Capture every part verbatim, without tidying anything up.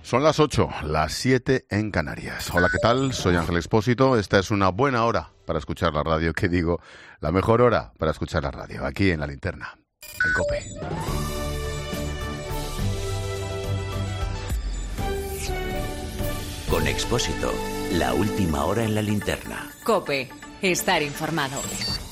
Son las ocho, las siete en Canarias. Hola, ¿qué tal? Soy Ángel Expósito. Esta es una buena hora para escuchar la radio. ¿Qué digo? La mejor hora para escuchar la radio, aquí en La Linterna, en COPE. Con Expósito, la última hora en La Linterna. COPE, estar informado.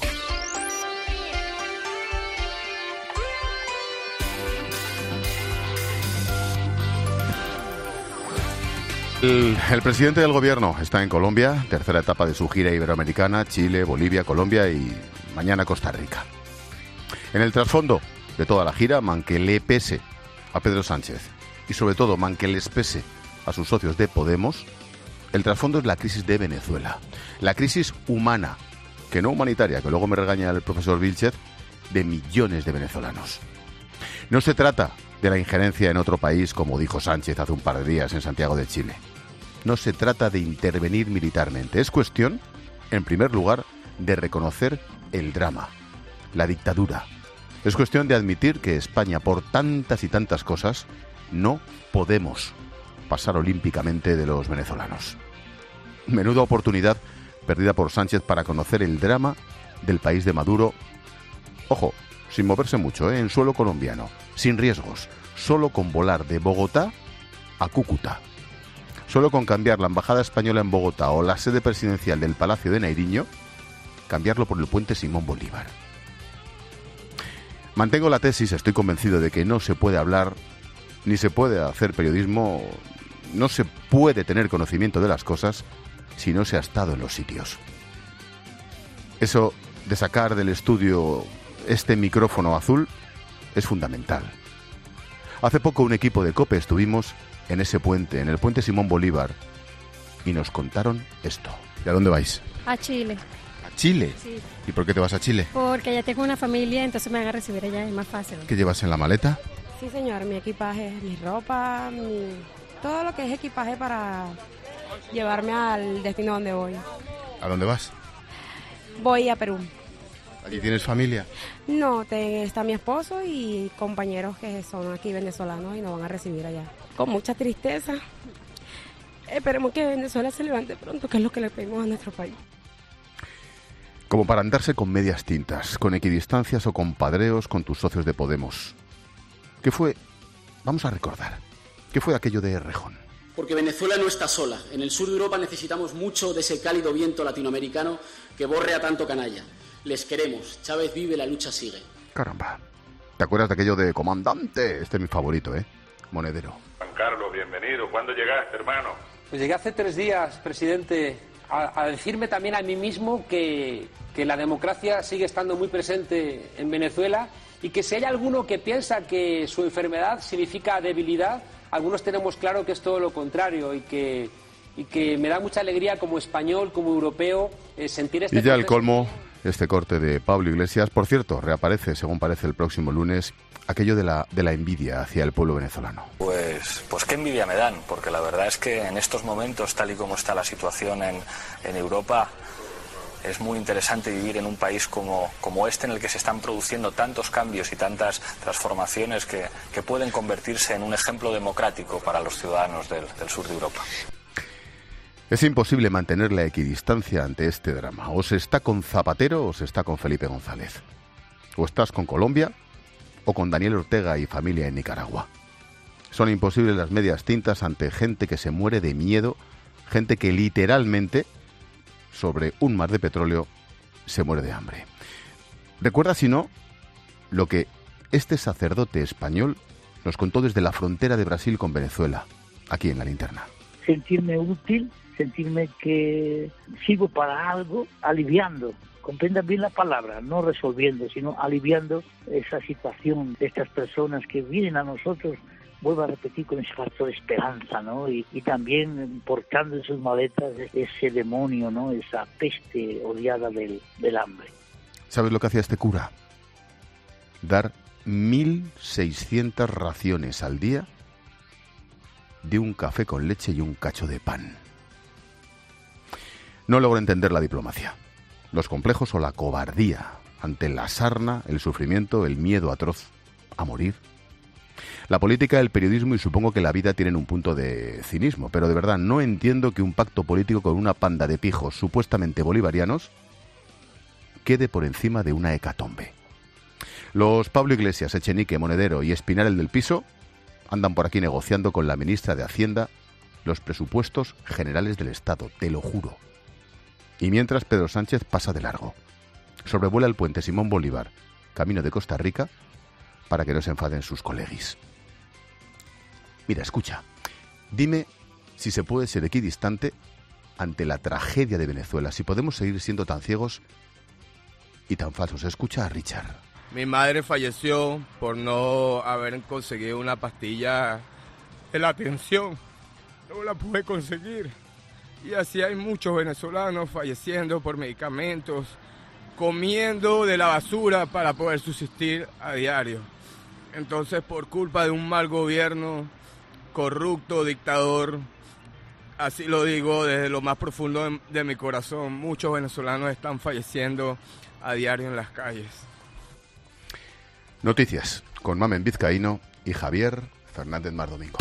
El, el presidente del gobierno está en Colombia, tercera etapa de su gira iberoamericana, Chile, Bolivia, Colombia y mañana Costa Rica. En el trasfondo de toda la gira, man que le pese a Pedro Sánchez y sobre todo man que les pese a sus socios de Podemos, el trasfondo es la crisis de Venezuela, la crisis humana, que no humanitaria, que luego me regaña el profesor Vilchez, de millones de venezolanos. No se trata de la injerencia en otro país, como dijo Sánchez hace un par de días en Santiago de Chile. No se trata de intervenir militarmente. Es cuestión, en primer lugar, de reconocer el drama, la dictadura. Es cuestión de admitir que España, por tantas y tantas cosas, no podemos pasar olímpicamente de los venezolanos. Menuda oportunidad perdida por Sánchez para conocer el drama del país de Maduro. Ojo, sin moverse mucho, ¿eh? En suelo colombiano, sin riesgos, solo con volar de Bogotá a Cúcuta. Solo con cambiar la embajada española en Bogotá o la sede presidencial del Palacio de Nariño, cambiarlo por el puente Simón Bolívar. Mantengo la tesis, estoy convencido de que no se puede hablar, ni se puede hacer periodismo, no se puede tener conocimiento de las cosas si no se ha estado en los sitios. Eso de sacar del estudio este micrófono azul es fundamental. Hace poco un equipo de COPE estuvimos en ese puente, en el puente Simón Bolívar, y nos contaron esto. ¿Y a dónde vais? A Chile. ¿A Chile? Sí. ¿Y por qué te vas a Chile? Porque ya tengo una familia, entonces me van a recibir allá, es más fácil. ¿Qué llevas en la maleta? Sí, señor, mi equipaje, mi ropa, mi... todo lo que es equipaje para llevarme al destino donde voy. ¿A dónde vas? Voy a Perú. ¿Allí tienes familia? No, te, está mi esposo y compañeros que son aquí venezolanos y nos van a recibir allá. Con mucha tristeza. Esperemos que Venezuela se levante pronto, que es lo que le pedimos a nuestro país. Como para andarse con medias tintas, con equidistancias o con padreos con tus socios de Podemos. ¿Qué fue? Vamos a recordar. ¿Qué fue aquello de Errejón? Porque Venezuela no está sola. En el sur de Europa necesitamos mucho de ese cálido viento latinoamericano que borre a tanto canalla. Les queremos. Chávez vive, la lucha sigue. Caramba. ¿Te acuerdas de aquello de comandante? Este es mi favorito, ¿eh? Monedero. Juan Carlos, bienvenido. ¿Cuándo llegaste, hermano? Pues llegué hace tres días, presidente, a, a decirme también a mí mismo que, que la democracia sigue estando muy presente en Venezuela y que si hay alguno que piensa que su enfermedad significa debilidad, algunos tenemos claro que es todo lo contrario y que, y que me da mucha alegría como español, como europeo, eh, sentir este... Y ya el colmo, este corte de Pablo Iglesias. Por cierto, reaparece, según parece, el próximo lunes, aquello de la, de la envidia hacia el pueblo venezolano. Pues, pues qué envidia me dan, porque la verdad es que en estos momentos, tal y como está la situación en, en Europa, es muy interesante vivir en un país como, como este, en el que se están produciendo tantos cambios y tantas transformaciones que, que pueden convertirse en un ejemplo democrático para los ciudadanos del, del sur de Europa. Es imposible mantener la equidistancia ante este drama. O se está con Zapatero o se está con Felipe González. O estás con Colombia o con Daniel Ortega y familia en Nicaragua. Son imposibles las medias tintas ante gente que se muere de miedo, gente que literalmente, sobre un mar de petróleo, se muere de hambre. Recuerda, si no, lo que este sacerdote español nos contó desde la frontera de Brasil con Venezuela, aquí en La Linterna. Sentirme útil, sentirme que sirvo para algo, aliviando. Comprendan bien la palabra, no resolviendo, sino aliviando esa situación de estas personas que vienen a nosotros, vuelvo a repetir, con ese factor de esperanza, ¿no? Y, y también portando en sus maletas ese demonio, ¿no? Esa peste odiada del, del hambre. ¿Sabes lo que hacía este cura? Dar mil seiscientas raciones al día de un café con leche y un cacho de pan. No logro entender la diplomacia, los complejos o la cobardía ante la sarna, el sufrimiento, el miedo atroz a morir. La política, el periodismo y supongo que la vida tienen un punto de cinismo, pero de verdad no entiendo que un pacto político con una panda de pijos supuestamente bolivarianos quede por encima de una hecatombe. Los Pablo Iglesias, Echenique, Monedero y Espinal, el del piso, andan por aquí negociando con la ministra de Hacienda los presupuestos generales del Estado, te lo juro. Y mientras Pedro Sánchez pasa de largo, sobrevuela el puente Simón Bolívar, camino de Costa Rica, para que no se enfaden sus coleguis. Mira, escucha, dime si se puede ser equidistante ante la tragedia de Venezuela, si podemos seguir siendo tan ciegos y tan falsos. Escucha a Richard. Mi madre falleció por no haber conseguido una pastilla de la tensión. No la pude conseguir. Y así hay muchos venezolanos falleciendo por medicamentos, comiendo de la basura para poder subsistir a diario. Entonces, por culpa de un mal gobierno, corrupto, dictador, así lo digo desde lo más profundo de, de mi corazón, muchos venezolanos están falleciendo a diario en las calles. Noticias con Mamen Vizcaíno y Javier Fernández Mar Domingo.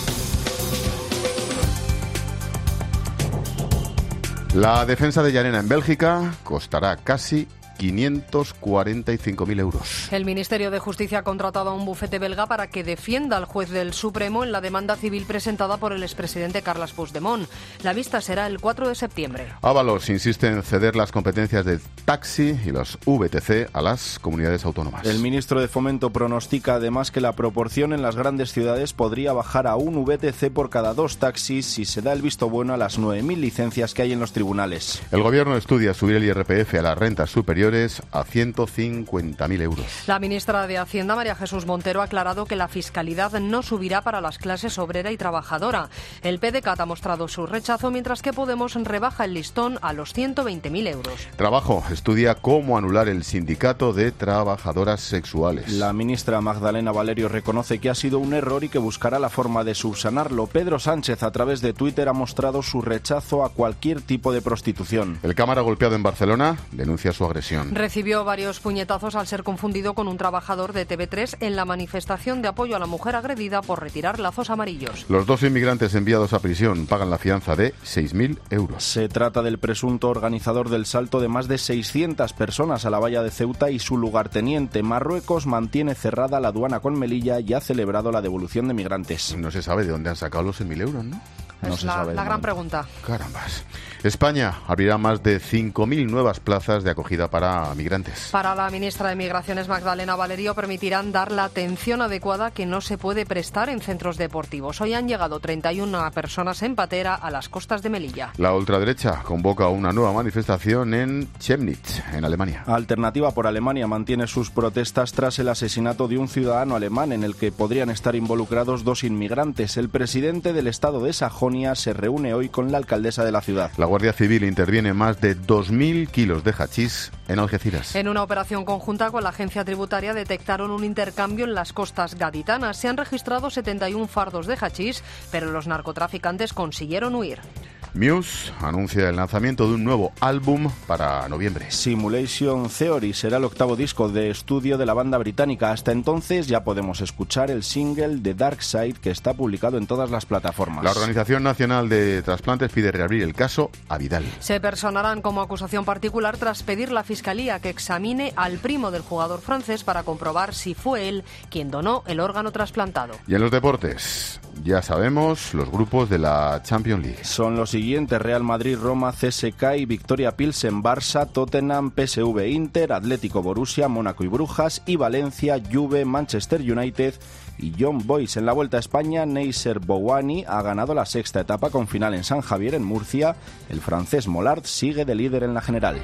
La defensa de Llarena en Bélgica costará casi quinientos cuarenta y cinco mil euros. El Ministerio de Justicia ha contratado a un bufete belga para que defienda al juez del Supremo en la demanda civil presentada por el expresidente Carles Puigdemont. La vista será el cuatro de septiembre. Ábalos insiste en ceder las competencias de taxi y los V T C a las comunidades autónomas. El ministro de Fomento pronostica además que la proporción en las grandes ciudades podría bajar a un V T C por cada dos taxis si se da el visto bueno a las nueve mil licencias que hay en los tribunales. El gobierno estudia subir el I R P F a las rentas superiores a ciento cincuenta mil euros. La ministra de Hacienda, María Jesús Montero, ha aclarado que la fiscalidad no subirá para las clases obrera y trabajadora. El P D C A T ha mostrado su rechazo, mientras que Podemos rebaja el listón a los ciento veinte mil euros. Trabajo estudia cómo anular el sindicato de trabajadoras sexuales. La ministra Magdalena Valerio reconoce que ha sido un error y que buscará la forma de subsanarlo. Pedro Sánchez, a través de Twitter, ha mostrado su rechazo a cualquier tipo de prostitución. El cámara golpeado en Barcelona denuncia su agresión. Recibió varios puñetazos al ser confundido con un trabajador de T V tres en la manifestación de apoyo a la mujer agredida por retirar lazos amarillos. Los dos inmigrantes enviados a prisión pagan la fianza de seis mil euros. Se trata del presunto organizador del salto de más de seiscientas personas a la valla de Ceuta y su lugarteniente. Marruecos mantiene cerrada la aduana con Melilla y ha celebrado la devolución de migrantes. No se sabe de dónde han sacado los seis mil euros, ¿no? Es no se la, sabe la gran pregunta. Carambas. España abrirá más de cinco mil nuevas plazas de acogida para migrantes. Para la ministra de Migraciones, Magdalena Valerio, permitirán dar la atención adecuada que no se puede prestar en centros deportivos. Hoy han llegado treinta y una personas en patera a las costas de Melilla. La ultraderecha convoca una nueva manifestación en Chemnitz, en Alemania. Alternativa por Alemania mantiene sus protestas tras el asesinato de un ciudadano alemán en el que podrían estar involucrados dos inmigrantes. El presidente del estado de Sajonia se reúne hoy con la alcaldesa de la ciudad. La Guardia Civil interviene más de dos mil kilos de hachís en Algeciras. En una operación conjunta con la agencia tributaria detectaron un intercambio en las costas gaditanas. Se han registrado setenta y un fardos de hachís, pero los narcotraficantes consiguieron huir. Muse anuncia el lanzamiento de un nuevo álbum para noviembre. Simulation Theory será el octavo disco de estudio de la banda británica. Hasta entonces ya podemos escuchar el single The Dark Side, que está publicado en todas las plataformas. La Organización Nacional de Trasplantes pide reabrir el caso a Vidal. Se personarán como acusación particular tras pedir la Fiscalía que examine al primo del jugador francés para comprobar si fue él quien donó el órgano trasplantado. Y en los deportes, ya sabemos los grupos de la Champions League. Son los siguientes: Real Madrid, Roma, C S K y Victoria Pilsen, Barça, Tottenham, P S V, Inter, Atlético, Borussia, Mónaco y Brujas, y Valencia, Juve, Manchester United y Young Boys. En la Vuelta a España, Neisser Bouhanni ha ganado la sexta etapa con final en San Javier, en Murcia. El francés Mollard sigue de líder en la general.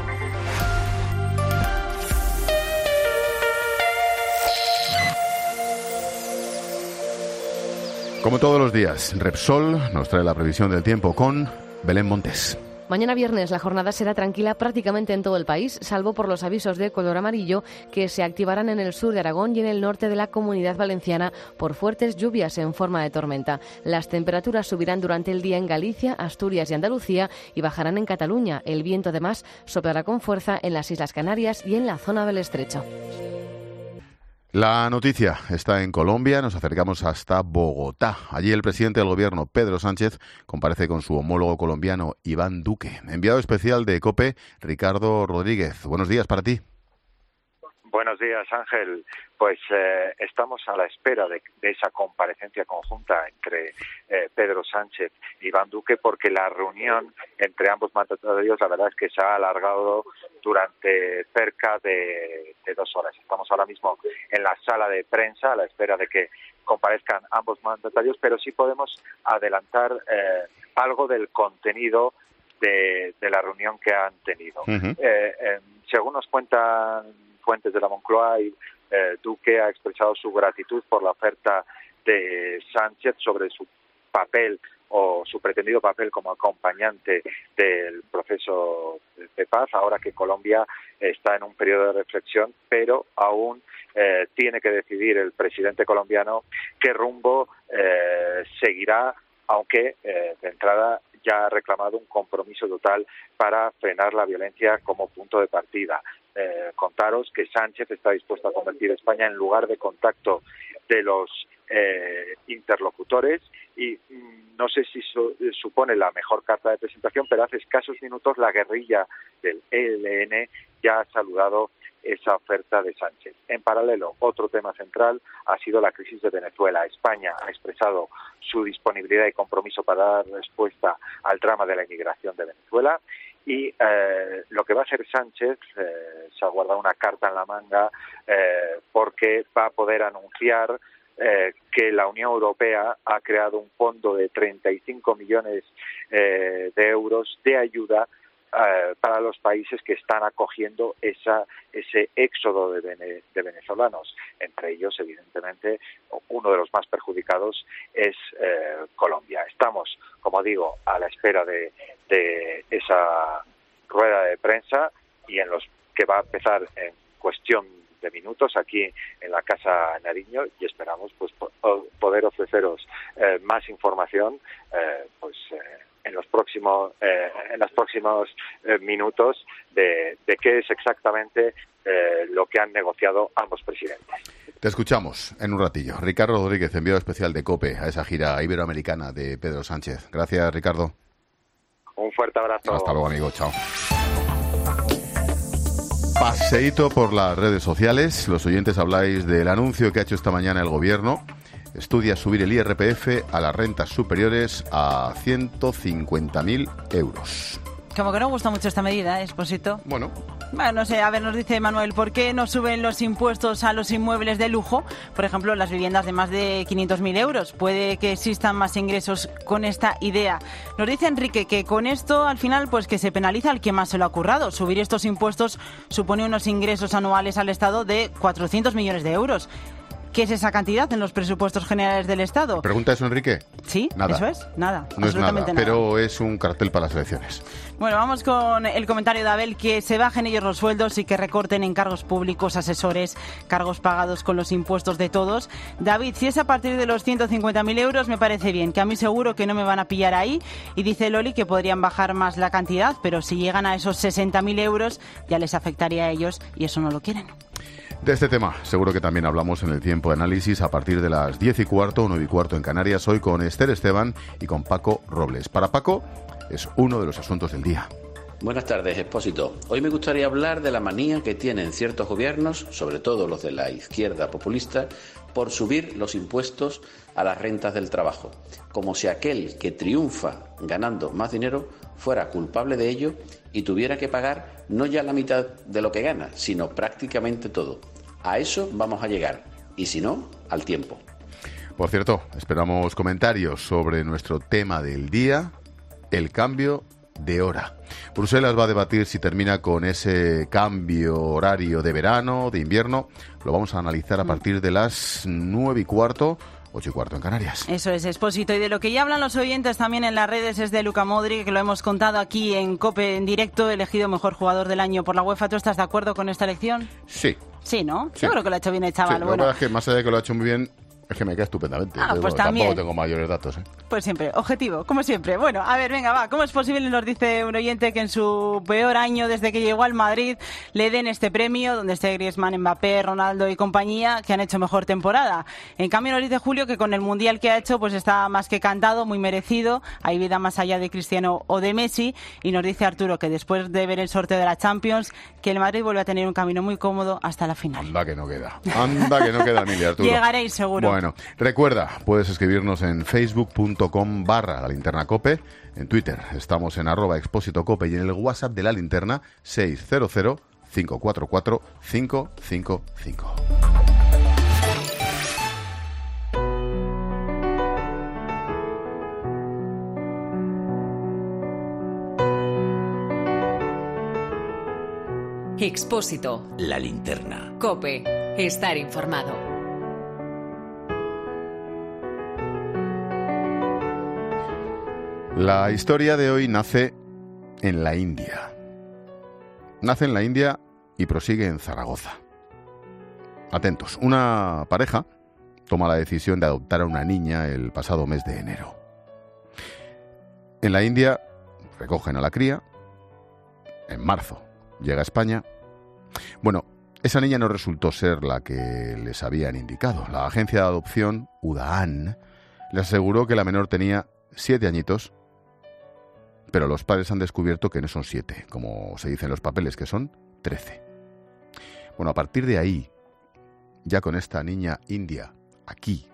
Como todos los días, Repsol nos trae la previsión del tiempo con Belén Montes. Mañana viernes la jornada será tranquila prácticamente en todo el país, salvo por los avisos de color amarillo que se activarán en el sur de Aragón y en el norte de la Comunidad Valenciana por fuertes lluvias en forma de tormenta. Las temperaturas subirán durante el día en Galicia, Asturias y Andalucía y bajarán en Cataluña. El viento además soplará con fuerza en las Islas Canarias y en la zona del Estrecho. La noticia está en Colombia, nos acercamos hasta Bogotá. Allí el presidente del gobierno, Pedro Sánchez, comparece con su homólogo colombiano, Iván Duque. Enviado especial de COPE, Ricardo Rodríguez. Buenos días para ti. Buenos días, Ángel. Pues eh, estamos a la espera de, de esa comparecencia conjunta entre eh, Pedro Sánchez y Iván Duque, porque la reunión entre ambos mandatarios, la verdad es que se ha alargado durante cerca de, de dos horas. Estamos ahora mismo en la sala de prensa a la espera de que comparezcan ambos mandatarios, pero sí podemos adelantar eh, algo del contenido de, de la reunión que han tenido. Uh-huh. eh, eh, según nos cuentan fuentes de la Moncloa, y eh, Duque ha expresado su gratitud por la oferta de Sánchez sobre su papel o su pretendido papel como acompañante del proceso de paz, ahora que Colombia está en un periodo de reflexión, pero aún eh, tiene que decidir el presidente colombiano qué rumbo eh, seguirá, aunque eh, de entrada ya ha reclamado un compromiso total para frenar la violencia como punto de partida. Eh, contaros que Sánchez está dispuesto a convertir a España en lugar de contacto de los eh, interlocutores y mm, no sé si su, supone la mejor carta de presentación, pero hace escasos minutos la guerrilla del E L N ya ha saludado esa oferta de Sánchez. En paralelo, otro tema central ha sido la crisis de Venezuela. España ha expresado su disponibilidad y compromiso para dar respuesta al drama de la inmigración de Venezuela y eh, lo que va a hacer Sánchez, eh, se ha guardado una carta en la manga eh, porque va a poder anunciar eh, que la Unión Europea ha creado un fondo de treinta y cinco millones eh, de euros de ayuda eh, para los países que están acogiendo esa, ese éxodo de, vene, de venezolanos. Entre ellos, evidentemente, uno de los más perjudicados es eh, Colombia. Estamos, como digo, a la espera de, de esa rueda de prensa y en los que va a empezar en cuestión de minutos aquí en la Casa Nariño y esperamos pues poder ofreceros eh, más información eh, pues eh, en los próximos eh, en los próximos eh, minutos de, de qué es exactamente eh, lo que han negociado ambos presidentes. Te escuchamos en un ratillo. Ricardo Rodríguez, enviado especial de COPE a esa gira iberoamericana de Pedro Sánchez. Gracias, Ricardo. Un fuerte abrazo. Hasta luego, amigo. Chao. Paseíto por las redes sociales. Los oyentes habláis del anuncio que ha hecho esta mañana el Gobierno. Estudia subir el I R P F a las rentas superiores a ciento cincuenta mil euros. Como que no gusta mucho esta medida, ¿eh, Expósito? Bueno. Bueno, no sé, a ver, nos dice Manuel, ¿por qué no suben los impuestos a los inmuebles de lujo? Por ejemplo, las viviendas de más de quinientos mil euros. Puede que existan más ingresos con esta idea. Nos dice Enrique que con esto, al final, pues que se penaliza al que más se lo ha currado. Subir estos impuestos supone unos ingresos anuales al Estado de cuatrocientos millones de euros. ¿Qué es esa cantidad en los presupuestos generales del Estado? ¿Pregunta eso, Enrique? Sí, nada. Eso es, nada. No es nada, nada, pero es un cartel para las elecciones. Bueno, vamos con el comentario de Abel, que se bajen ellos los sueldos y que recorten en cargos públicos, asesores, cargos pagados con los impuestos de todos. David, si es a partir de los ciento cincuenta mil euros, me parece bien, que a mí seguro que no me van a pillar ahí. Y dice Loli que podrían bajar más la cantidad, pero si llegan a esos sesenta mil euros, ya les afectaría a ellos y eso no lo quieren. De este tema seguro que también hablamos en el tiempo de análisis a partir de las diez y cuarto, nueve y cuarto en Canarias, hoy con Esther Esteban y con Paco Robles. Para Paco es uno de los asuntos del día. Buenas tardes, Expósito. Hoy me gustaría hablar de la manía que tienen ciertos gobiernos, sobre todo los de la izquierda populista, por subir los impuestos a las rentas del trabajo, como si aquel que triunfa ganando más dinero fuera culpable de ello y tuviera que pagar no ya la mitad de lo que gana, sino prácticamente todo. A eso vamos a llegar, y si no, al tiempo. Por cierto, esperamos comentarios sobre nuestro tema del día, el cambio de hora. Bruselas va a debatir si termina con ese cambio horario de verano, de invierno. Lo vamos a analizar a partir de las nueve y cuarto, ocho y cuarto en Canarias. Eso es, Expósito. Y de lo que ya hablan los oyentes también en las redes es de Luka Modric, que lo hemos contado aquí en COPE en directo, elegido mejor jugador del año por la UEFA. ¿Tú estás de acuerdo con esta elección? Sí. Sí, ¿no? Sí. Yo creo que lo ha hecho bien el chaval. Sí, bueno. la verdad es que más allá de que lo ha hecho muy bien, Es que me queda estupendamente. Ah, Yo, pues bueno, también. Tampoco tengo mayores datos, ¿eh? Pues siempre, objetivo, como siempre. Bueno, a ver, venga, va. ¿Cómo es posible, nos dice un oyente, que en su peor año desde que llegó al Madrid le den este premio, donde esté Griezmann, Mbappé, Ronaldo y compañía, que han hecho mejor temporada? En cambio, nos dice Julio que con el Mundial que ha hecho, pues está más que cantado, muy merecido. Hay vida más allá de Cristiano o de Messi. Y nos dice Arturo que después de ver el sorteo de la Champions, que el Madrid vuelve a tener un camino muy cómodo hasta la final. Anda que no queda. Anda que no queda, Emilia, Arturo. Llegaréis, seguro. Bueno, recuerda, puedes escribirnos en facebook.com barra la linterna cope, en Twitter estamos en arroba expósito cope y en el WhatsApp de la linterna seis cero cero, cinco cuatro cuatro, cinco cinco cinco. Expósito. La linterna. COPE. Estar informado. La historia de hoy nace en la India. Nace en la India y prosigue en Zaragoza. Atentos, una pareja toma la decisión de adoptar a una niña el pasado mes de enero. En la India recogen a la cría. En marzo llega a España. Bueno, esa niña no resultó ser la que les habían indicado. La agencia de adopción, Udaan, les aseguró que la menor tenía siete añitos, pero los padres han descubierto que no son siete, como se dice en los papeles, que son trece. Bueno, a partir de ahí, ya con esta niña india aquí,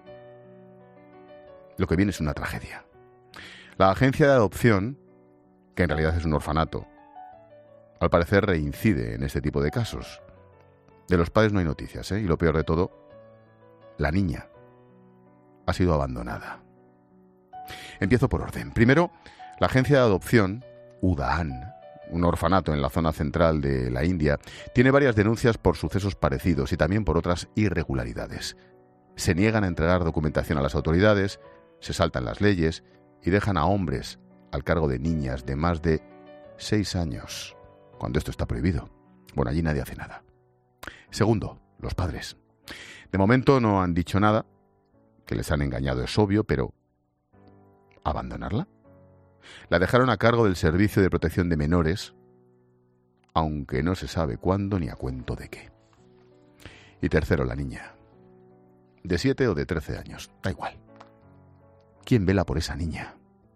lo que viene es una tragedia. La agencia de adopción, que en realidad es un orfanato, al parecer reincide en este tipo de casos. De los padres no hay noticias, ¿eh? Y lo peor de todo, la niña ha sido abandonada. Empiezo por orden. Primero, la agencia de adopción, Udaan, un orfanato en la zona central de la India, tiene varias denuncias por sucesos parecidos y también por otras irregularidades. Se niegan a entregar documentación a las autoridades, se saltan las leyes y dejan a hombres al cargo de niñas de más de seis años, cuando esto está prohibido. Bueno, allí nadie hace nada. Segundo, los padres. De momento no han dicho nada, que les han engañado es obvio, pero ¿abandonarla? La dejaron a cargo del Servicio de Protección de Menores, aunque no se sabe cuándo ni a cuento de qué. Y tercero, la niña. De siete o de trece años, da igual. ¿Quién vela por esa niña?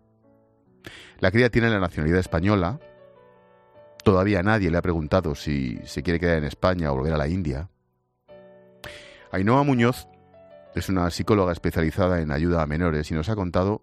La cría tiene la nacionalidad española. Todavía nadie le ha preguntado si se quiere quedar en España o volver a la India. Ainhoa Muñoz es una psicóloga especializada en ayuda a menores y nos ha contado,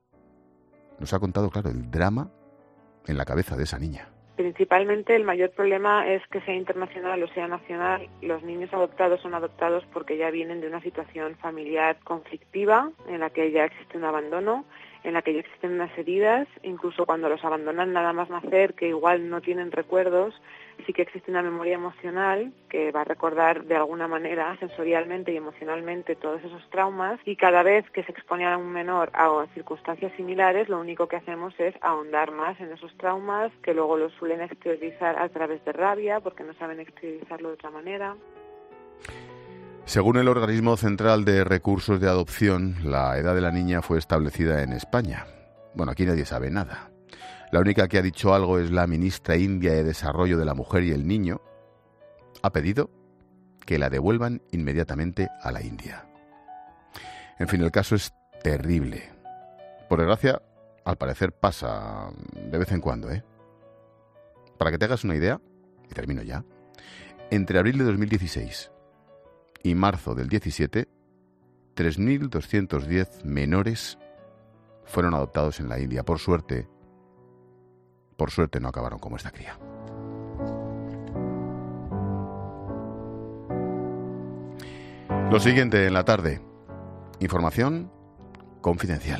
nos ha contado, claro, el drama en la cabeza de esa niña. Principalmente el mayor problema es que sea internacional o sea nacional, los niños adoptados son adoptados porque ya vienen de una situación familiar conflictiva en la que ya existe un abandono, en la que ya existen unas heridas, incluso cuando los abandonan nada más nacer, que igual no tienen recuerdos, sí que existe una memoria emocional que va a recordar de alguna manera sensorialmente y emocionalmente todos esos traumas, y cada vez que se expone a un menor a circunstancias similares, lo único que hacemos es ahondar más en esos traumas, que luego los suelen exteriorizar a través de rabia porque no saben exteriorizarlo de otra manera. Según el Organismo Central de Recursos de Adopción, la edad de la niña fue establecida en España. Bueno, aquí nadie sabe nada. La única que ha dicho algo es la ministra india de Desarrollo de la Mujer y el Niño. Ha pedido que la devuelvan inmediatamente a la India. En fin, el caso es terrible. Por desgracia, al parecer pasa de vez en cuando, ¿eh? Para que te hagas una idea, y termino ya, entre abril de dos mil dieciséis y marzo del diecisiete, tres mil doscientos diez menores fueron adoptados en la India. Por suerte, por suerte no acabaron como esta cría. Lo siguiente en la tarde. Información confidencial.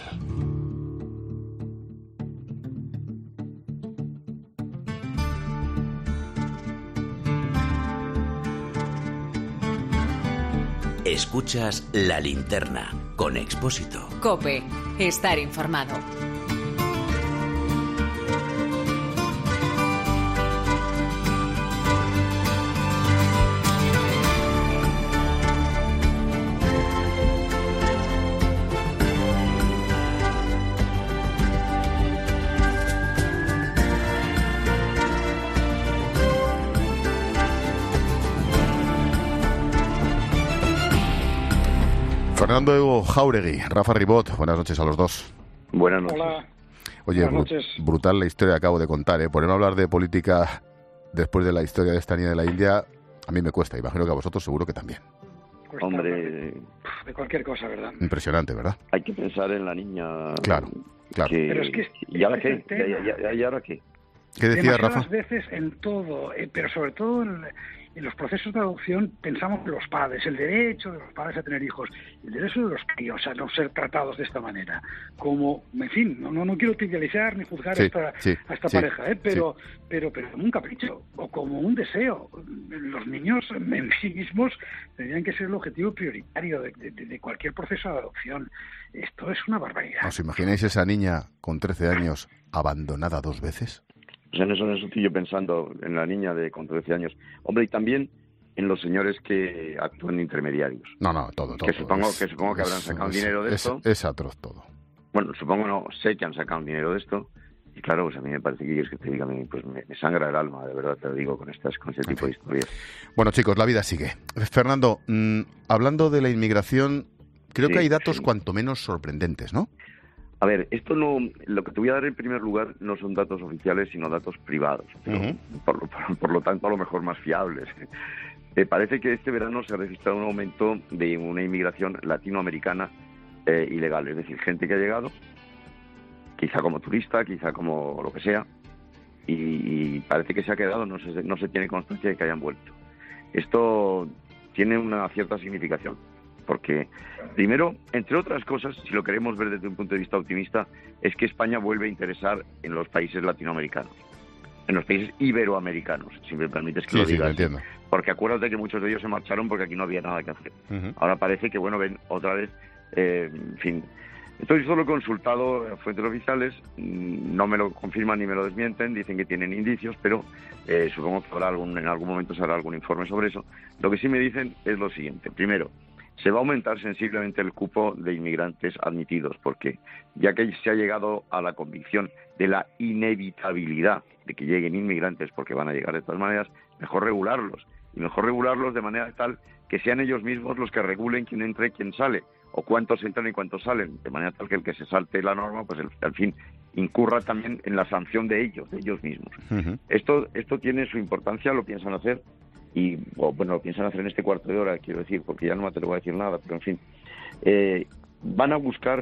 Escuchas La Linterna con Expósito. COPE. Estar informado. Fernando Jáuregui, Rafa Ribot, buenas noches a los dos. Buenas noches. Hola. Oye, Buenas br noches. brutal la historia que acabo de contar, ¿eh? Por no hablar de política después de la historia de esta niña de la India, a mí me cuesta, imagino que a vosotros seguro que también. Cuesta Hombre, de cualquier cosa, ¿verdad? Impresionante, ¿verdad? hay que pensar en la niña. Claro, claro. que- Pero es que ¿Y ahora este qué? es el ¿Y, y- y- y ahora qué? ¿Qué decía Rafa? Demasiadas veces en todo, eh, pero sobre todo en, en los procesos de adopción pensamos en los padres, el derecho de los padres a tener hijos, el derecho de los críos a no ser tratados de esta manera. Como, en fin, no no, no quiero trivializar ni juzgar Sí, a esta, sí, a esta sí, pareja, ¿eh? pero, pero, pero como un capricho o como un deseo. Los niños en sí mismos tendrían que ser el objetivo prioritario de, de- de cualquier proceso de adopción. Esto es una barbaridad. ¿Os imagináis esa niña con trece años abandonada dos veces? Pues en eso, en eso estoy yo pensando, en la niña de con trece años. Hombre, y también en los señores que actúan de intermediarios. No, no, todo, todo. Que supongo, Es- que, supongo que habrán es- sacado es- dinero de es- esto. Es atroz todo. Bueno, supongo no, sé que han sacado dinero de esto. Y claro, pues a mí me parece que es que te diga, a mí, pues me, me sangra el alma, de verdad te lo digo, con estas con este tipo de historias. Bueno, chicos, la vida sigue. Fernando, mm, hablando de la inmigración, creo Sí, que hay datos sí. cuanto menos sorprendentes, ¿no? A ver, esto no, lo que te voy a dar en primer lugar no son datos oficiales, sino datos privados, pero Ujú. por, lo, por, por lo tanto a lo mejor más fiables. Eh, parece que este verano se ha registrado un aumento de una inmigración latinoamericana eh, ilegal, es decir, gente que ha llegado, quizá como turista, quizá como lo que sea, y, y parece que se ha quedado, no se, no se tiene constancia de que hayan vuelto. Esto tiene una cierta significación. Porque, primero, entre otras cosas, si lo queremos ver desde un punto de vista optimista, es que España vuelve a interesar en los países latinoamericanos, en los países iberoamericanos, si me permites que Sí, lo sí, diga lo así. entiendo. Porque acuérdate que muchos de ellos se marcharon porque aquí no había nada que hacer. Ujú. Ahora parece que, bueno, ven otra vez, eh, en fin. Estoy solo consultado en fuentes oficiales, mm, no me lo confirman ni me lo desmienten, dicen que tienen indicios, pero eh, supongo que habrá algún, en algún momento se hará algún informe sobre eso. Lo que sí me dicen es lo siguiente. Primero, se va a aumentar sensiblemente el cupo de inmigrantes admitidos, porque ya que se ha llegado a la convicción de la inevitabilidad de que lleguen inmigrantes, porque van a llegar de todas maneras, mejor regularlos. Y mejor regularlos de manera tal que sean ellos mismos los que regulen quién entra y quién sale, o cuántos entran y cuántos salen, de manera tal que el que se salte la norma, pues el- al fin incurra también en la sanción de ellos, de ellos mismos. Ujú. Esto, esto tiene su importancia, lo piensan hacer, y o, bueno, lo piensan hacer en este cuarto de hora, quiero decir, porque ya no me atrevo a decir nada, pero en fin. Eh, van a buscar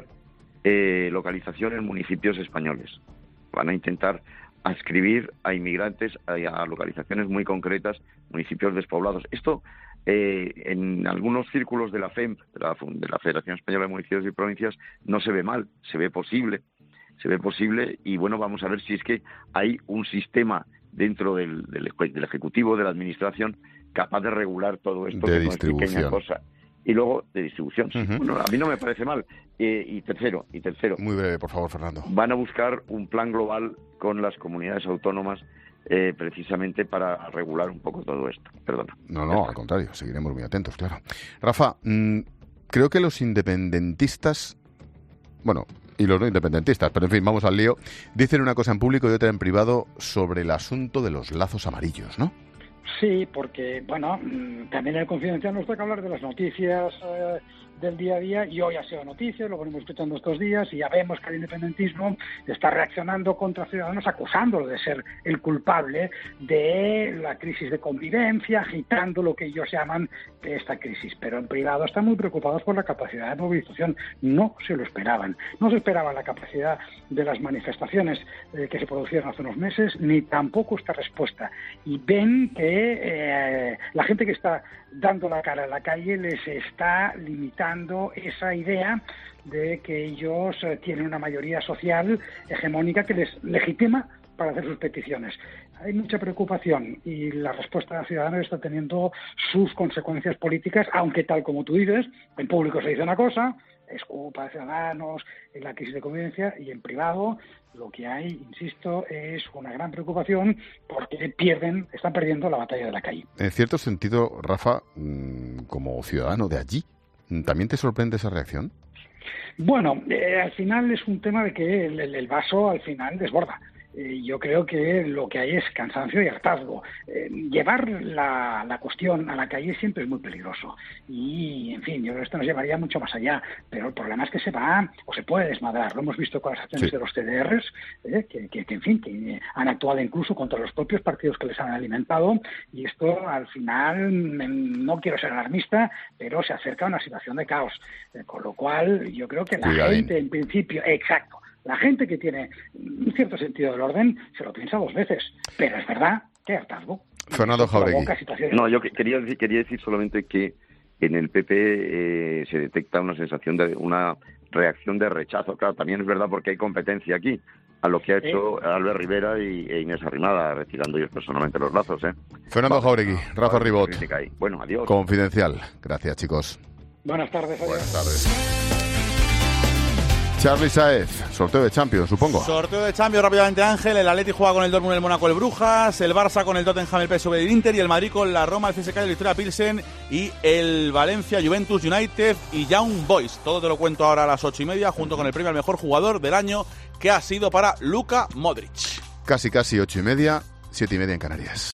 eh, localización en municipios españoles. Van a intentar adscribir a inmigrantes a, a localizaciones muy concretas, municipios despoblados. Esto, eh, en algunos círculos de la F E M, de la, de la Federación Española de Municipios y Provincias, no se ve mal, se ve posible. Se ve posible y, bueno, vamos a ver si es que hay un sistema dentro del, del, del Ejecutivo, de la Administración, capaz de regular todo esto, De que no es pequeña distribución. cosa. Y luego, de distribución. Sí. Ujú. Bueno, a mí no me parece mal. Eh, y tercero, y tercero, Muy breve, por favor, Fernando. van a buscar un plan global con las comunidades autónomas eh, precisamente para regular un poco todo esto. Perdona. No, no, al contrario, seguiremos muy atentos, claro. Rafa, mm, creo que los independentistas, bueno, y los no independentistas, pero en fin, vamos al lío, dicen una cosa en público y otra en privado sobre el asunto de los lazos amarillos, ¿no? Sí, porque, bueno, mm, también en el Confidencial nos toca hablar de las noticias eh, del día a día, y hoy ha sido noticia, lo venimos escuchando estos días, y ya vemos que el independentismo está reaccionando contra Ciudadanos, acusándolo de ser el culpable de la crisis de convivencia, agitando lo que ellos llaman de esta crisis. Pero en privado están muy preocupados por la capacidad de movilización. No se lo esperaban. No se esperaba la capacidad de las manifestaciones eh, que se producieron hace unos meses, ni tampoco esta respuesta. Y ven que eh, la gente que está dando la cara a la calle les está limitando esa idea de que ellos eh, tienen una mayoría social hegemónica que les legitima para hacer sus peticiones. Hay mucha preocupación y la respuesta de la ciudadana está teniendo sus consecuencias políticas, aunque tal como tú dices, en público se dice una cosa, es culpa de Ciudadanos, en la crisis de convivencia, y en privado lo que hay, insisto, es una gran preocupación porque pierden, están perdiendo la batalla de la calle. En cierto sentido, Rafa, mm, como ciudadano de allí, ¿también te sorprende esa reacción? Bueno, eh, al final es un tema de que el, el, el vaso al final desborda. eh, yo creo que lo que hay es cansancio y hartazgo. Eh, llevar la, la cuestión a la calle siempre es muy peligroso. Y, en fin, yo creo que esto nos llevaría mucho más allá. Pero el problema es que se va o se puede desmadrar. Lo hemos visto con las acciones sí. de los T D Rs, eh, que, que, que, en fin, que han actuado incluso contra los propios partidos que les han alimentado. Y esto, al final, no quiero ser alarmista, pero se acerca a una situación de caos. Eh, con lo cual, yo creo que la Cuidadín. gente, en principio, exacto, la gente que tiene un cierto sentido del orden se lo piensa dos veces. Pero es verdad que hay hartazgo. Fernando Jáuregui. No, yo quería decir, quería decir solamente que en el P P eh, se detecta una sensación de una reacción de rechazo. Claro, también es verdad porque hay competencia aquí a lo que ha hecho ¿Eh? Albert Rivera y e Inés Arrimada, retirando ellos personalmente los lazos. ¿eh? Fernando Jáuregui, Rafa Ribot. Bueno, adiós. Confidencial. Gracias, chicos. Buenas tardes. Adiós. Buenas tardes. Charly Saez, sorteo de Champions, supongo. Sorteo de Champions, rápidamente, Ángel. El Atleti juega con el Dortmund, el Mónaco, el Brujas, el Barça con el Tottenham, el P S V, el Inter, y el Madrid con la Roma, el C S K, el Victoria Pilsen, y el Valencia, Juventus, United y Young Boys. Todo te lo cuento ahora a las ocho y media, junto con el premio al mejor jugador del año, que ha sido para Luka Modric. Casi, casi ocho y media, siete y media en Canarias.